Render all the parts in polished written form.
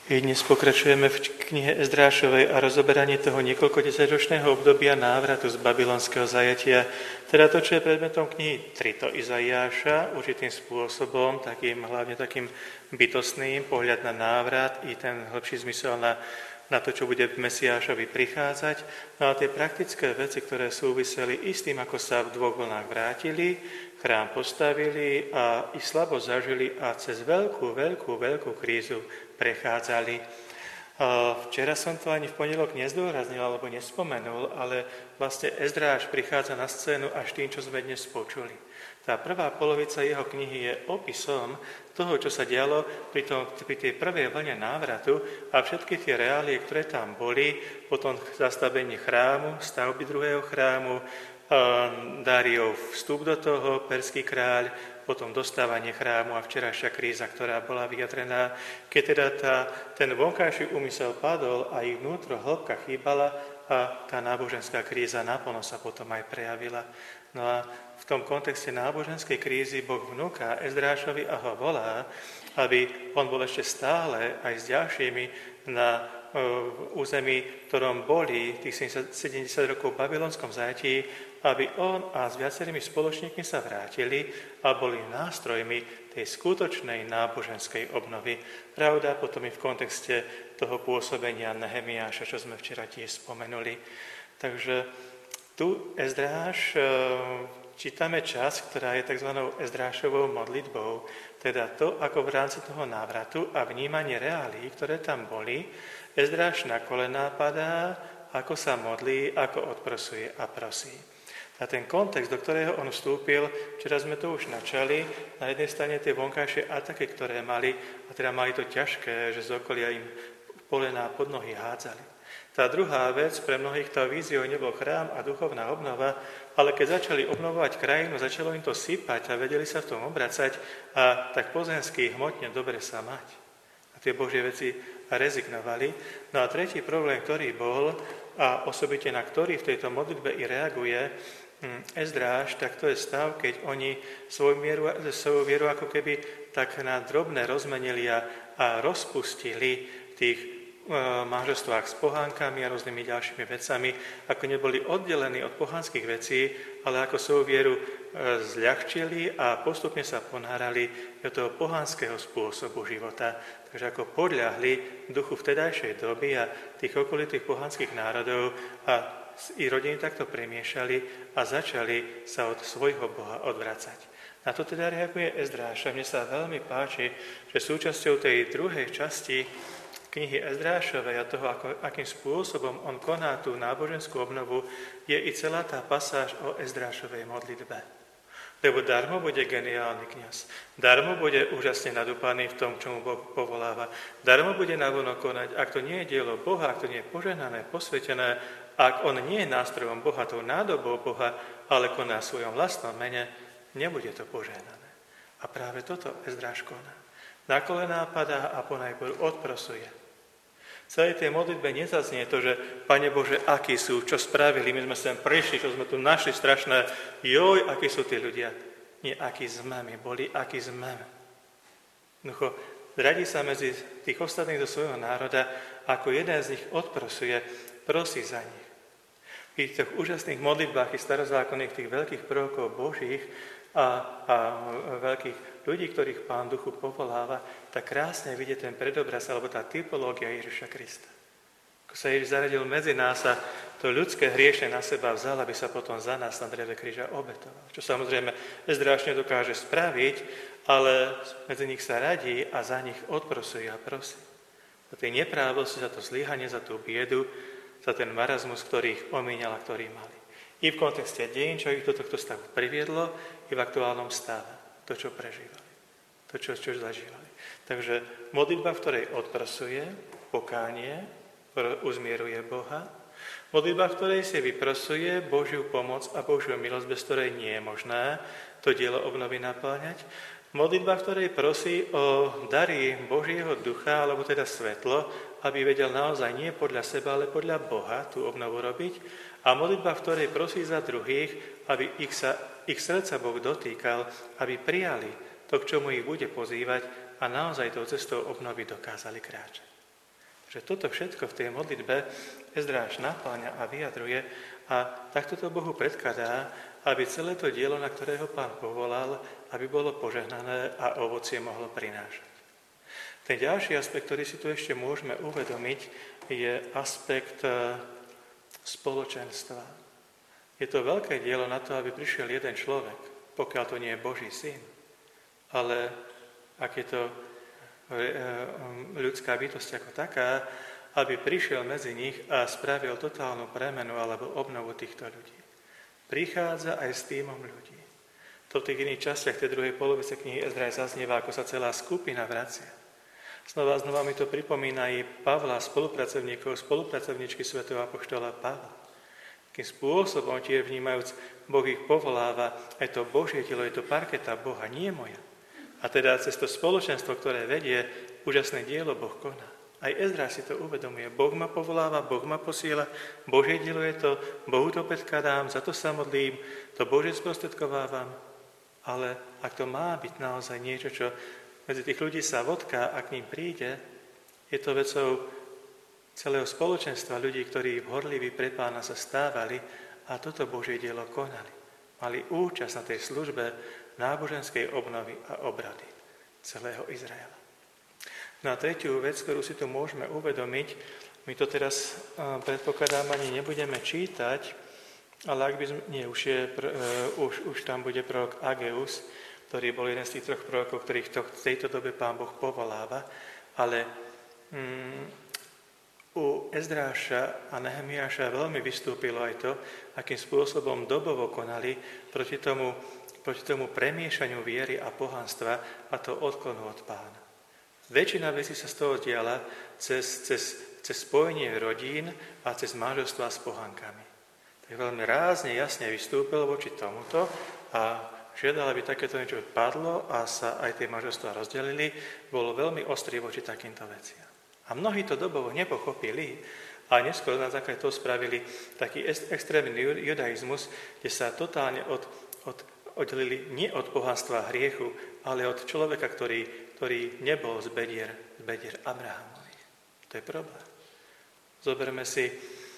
I dnes pokračujeme v knihe Ezdrášovej a rozoberaní toho niekoľko desaťročného obdobia návratu z babylonského zajatia. Teda to, čo je predmetom knihy Trito Izaiáša, určitým spôsobom, hlavne takým bytostným, pohľad na návrat i ten hĺbší zmysel na to, čo bude v Mesiášovi prichádzať. No a tie praktické veci, ktoré súviseli i s tým, ako sa v dvoch vlnách vrátili, chrám postavili a i slabo zažili a cez veľkú krízu prechádzali. Včera som to ani v pondelok nezdôraznil alebo nespomenul, ale vlastne Ezdráš prichádza na scénu až tým, čo sme dnes počuli. Tá prvá polovica jeho knihy je opisom toho, čo sa dialo pri tej prvej vlne návratu a všetky tie reálie, ktoré tam boli, potom zastavenie chrámu, stavby druhého chrámu, Dáriov vstup do toho, perský kráľ, potom dostávanie chrámu a včerajšia kríza, ktorá bola vyjadrená. Keď teda ten vonkajší úmysel padol a ich vnútro hĺbka chýbala a tá náboženská kríza naplno sa potom aj prejavila. No a v tom kontexte náboženskej krízy Boh vnúka Ezdrášovi a ho volá, aby on bol ešte stále aj s ďalšími na území, ktorom boli tých 70 rokov v babylonskom zajatí, aby on a s viacerými spoločníkmi sa vrátili a boli nástrojmi tej skutočnej náboženskej obnovy. Pravda, potom i v kontexte toho pôsobenia Nehemiáša, čo sme včera tiež spomenuli. Takže tu Ezdráš čítame časť, ktorá je tzv. Ezdrášovou modlitbou, teda to, ako v rámci toho návratu a vnímanie reálií, ktoré tam boli, Ezdráš na kolená padá, ako sa modlí, ako odprosuje a prosí. A ten kontext, do ktorého on vstúpil, včera sme to už načali, na jednej strane tie vonkajšie ataky, ktoré mali, a teda mali to ťažké, že z okolia im polená pod nohy hádzali. Tá druhá vec, pre mnohých tá víziou nebol chrám a duchovná obnova, ale keď začali obnovovať krajinu, začalo im to sypať a vedeli sa v tom obracať a tak pozemsky hmotne dobre sa mať. A tie Božie veci rezignovali. No a tretí problém, ktorý bol, a osobite na ktorý v tejto modlitbe i reaguje Ezdráš, tak to je stav, keď oni svoju vieru ako keby tak na drobné rozmenili a rozpustili tých manželstvách s pohánkami a rôznymi ďalšími vecami, ako neboli oddelení od pohanských vecí, ale ako svoju vieru zľahčili a postupne sa ponárali do toho pohanského spôsobu života. Takže ako podľahli duchu vtedajšej doby a tých okolitých pohanských národov a i rodiny takto premiešali a začali sa od svojho Boha odvracať. Na to teda reaguje Ezdráš. A mne sa veľmi páči, že súčasťou tej druhej časti knihy Ezdrášovej a toho, akým spôsobom on koná tú náboženskú obnovu, je i celá tá pasáž o Ezdrášovej modlitbe. Lebo darmo bude geniálny kňaz, darmo bude úžasne nadúpaný v tom, čo mu Boh povoláva, darmo bude navonok konať, ak to nie je dielo Boha, ak to nie je požehnané, posvetené, ak on nie je nástrojom Boha, tou nádobou Boha, ale koná v svojom vlastnom mene, nebude to požehnané. A práve toto Ezdráš koná. Na kolená padá a ponajprv odprosuje. V celej tej modlitbe nezaznie to, že Pane Bože, akí sú, čo spravili, my sme sem prišli, čo sme tu našli strašné, joj, akí sú tí ľudia. Nie, akí sme my boli, akí sme. Jednoducho, radí sa medzi tých ostatných do svojho národa, ako jeden z nich odprosuje, prosí za nich. V tých úžasných modlitbách i starozákonných tých veľkých prorokov Božích a veľkých ľudí, ktorých Pán Duchu povoláva, tak krásne vidie ten predobraz, alebo tá typológia Ježiša Krista. Ako sa Ježiš zaradil medzi nás a to ľudské hriešne na seba vzal, aby sa potom za nás na dreve kríža obetoval. Čo samozrejme Ezdráš nedokáže spraviť, ale medzi nich sa radí a za nich odprosuje a prosí. Za tej neprávosti, za to zlyhanie, za tú biedu, za ten marazmus, ktorý ich omíňal a ktorý mali. I v kontexte dejín, čo ich do tohto stavu priviedlo, i v aktuálnom stave, to, čo prežívali, to, čo zažívali. Takže modlitba, v ktorej odprosuje, pokánie, ktoré uzmieruje Boha, modlitba, v ktorej si vyprosuje Božiu pomoc a Božiu milosť, bez ktorej nie je možné to dielo obnovy naplňať, modlitba, v ktorej prosí o dary Božieho ducha, alebo teda svetlo, aby vedel naozaj nie podľa seba, ale podľa Boha tú obnovu robiť. A modlitba, v ktorej prosí za druhých, aby ich srdca Boh dotýkal, aby prijali to, k čomu ich bude pozývať a naozaj tou cestou obnovy dokázali kráčať. Že toto všetko v tej modlitbe Ezdráš napáňa a vyjadruje a takto to Bohu predkladá, aby celé to dielo, na ktorého Pán povolal, aby bolo požehnané a ovocie mohlo prinášať. Ten ďalší aspekt, ktorý si tu ešte môžeme uvedomiť, je aspekt spoločenstva. Je to veľké dielo na to, aby prišiel jeden človek, pokiaľ to nie je Boží syn. Ale ak je to ľudská bytosť ako taká, aby prišiel medzi nich a spravil totálnu premenu alebo obnovu týchto ľudí. Prichádza aj s tímom ľudí. To v tých iných častiach tej druhej polovice knihy Ezdráž zaznieva, ako sa celá skupina vracia. Znova mi to pripomína i Pavla, spolupracovníčky svätého apoštola Pavla. Takým spôsobom tiež vnímajúc, Boh ich povoláva, aj to Božie telo, je to parketa Boha, nie moja. A teda cez to spoločenstvo, ktoré vedie, úžasné dielo Boh koná. Aj Ezdráž si to uvedomuje. Boh ma povoláva, Boh ma posiela, Božie dielo je to, Bohu to predkladám, za to sa modlím, to Božie sprostredkovávam. Ale ak to má byť naozaj niečo, čo medzi tých ľudí sa vodká a k ním príde, je to vecou celého spoločenstva ľudí, ktorí horliví pre Pána sa stávali a toto Božie dielo konali. Mali účasť na tej službe náboženskej obnovy a obrady celého Izraela. No a tretiu vec, ktorú si tu môžeme uvedomiť, my to teraz predpokladám ani nebudeme čítať, ale ak by sme, už tam bude prorok Ageus, ktorý bol jeden z tých troch prorokov, ktorých v tejto dobe Pán Boh povoláva, ale u Ezdráša a Nehemiáša veľmi vystúpilo aj to, akým spôsobom dobovo konali proti tomu premiešaniu viery a pohanstva a to odklonu od Pána. Väčšina vecí sa z toho diala cez spojenie rodín a cez manželstvá s pohankami. Tak veľmi rázne, jasne vystúpil voči tomuto a žiadal, aby takéto niečo padlo a sa aj tie manželstvá rozdelili, bolo veľmi ostrý voči takýmto veciam. A mnohí to dobovo nepochopili a neskôr na základe toho spravili taký extrémny judaizmus, kde sa totálne oddelili nie od pohanstva a hriechu, ale od človeka, ktorý nebol z bedier Abrahamových. To je problém. Zoberme si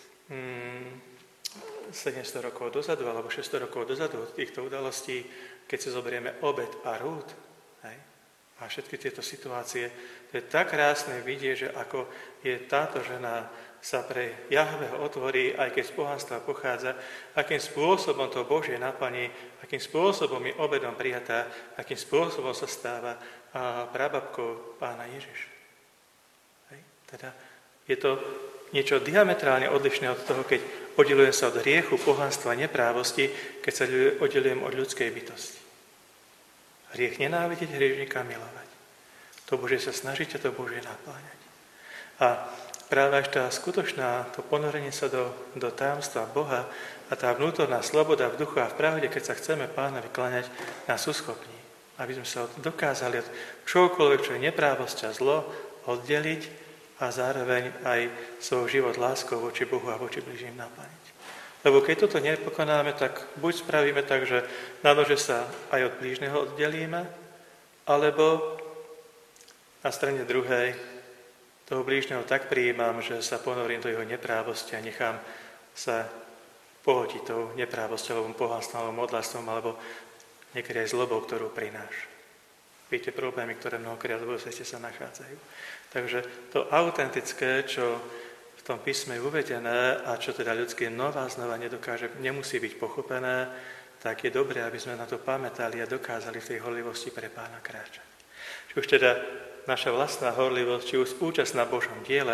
700 rokov dozadu, alebo 600 rokov dozadu od týchto udalostí, keď si zoberieme Obed a Rút, a všetky tieto situácie, to je tak krásne vidieť, že ako je táto žena sa pre Jahveho otvorí, aj keď z pohanstva pochádza, akým spôsobom to Božie naplní, akým spôsobom je Obedom prijatá, akým spôsobom sa stáva prababkou Pána Ježiša. Teda je to niečo diametrálne odlišné od toho, keď oddelujem sa od hriechu, pohanstva, neprávosti, keď sa oddelujem od ľudskej bytosti. Hriech nenávidieť, hriešnika milovať. To Božie sa snažiť a to Božie napláňať. A práve až tá skutočná, to ponorenie sa do tajomstva Boha a tá vnútorná sloboda v duchu a v pravde, keď sa chceme Pánovi kláňať, nás uschopní. Aby sme sa dokázali od čokoľvek, čo je neprávosť a zlo, oddeliť a zároveň aj svoj život láskou voči Bohu a voči bližným naplniť. Lebo keď toto nepokonáme, tak buď spravíme tak, že na nože sa aj od blížneho oddelíme, alebo na strane druhej toho blížneho tak prijímam, že sa ponorím do jeho neprávosti a nechám sa pohotiť tou neprávosťou, alebo pohanstvom, alebo modlastvom, alebo niekedy aj zlobou, ktorú prináša. Viete problémy, ktoré mnohokrát vo svete sa nachádzajú. Takže to autentické, čo v tom písme je uvedené a čo teda ľudské znova nemusí byť pochopené, tak je dobré, aby sme na to pamätali a dokázali v tej horlivosti pre Pána kráčať. Či už teda naša vlastná horlivosť, či už účasť na Božom diele,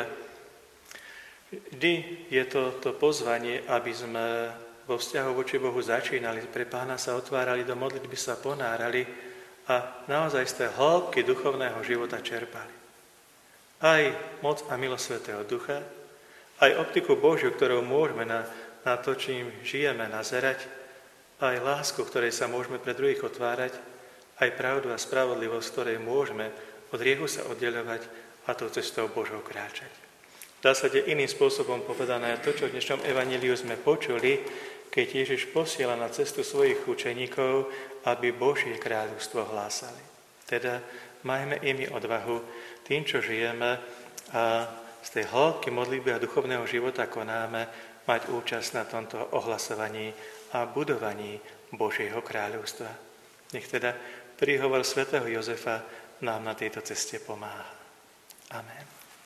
vždy je to pozvanie, aby sme vo vzťahu voči Bohu začínali, pre Pána sa otvárali, do modlitby sa ponárali a naozaj z tej hĺbky duchovného života čerpali. Aj moc a milosť Svätého Ducha, aj optiku Božiu, ktorou môžeme na to, čím žijeme, nazerať, aj lásku, ktorej sa môžeme pre druhých otvárať, aj pravdu a spravodlivosť, ktorej môžeme od hriechu sa oddeľovať a tou cestou Božou kráčať. V zásade iným spôsobom povedané to, čo v dnešnom evanjeliu sme počuli, keď Ježiš posiela na cestu svojich učeníkov, aby Božie kráľovstvo hlásali. Teda majme imi odvahu tým, čo žijeme a z tej hĺbky modlitby a duchovného života konáme, mať účasť na tomto ohlasovaní a budovaní Božieho kráľovstva. Nech teda príhovor svätého Jozefa nám na tejto ceste pomáha. Amen.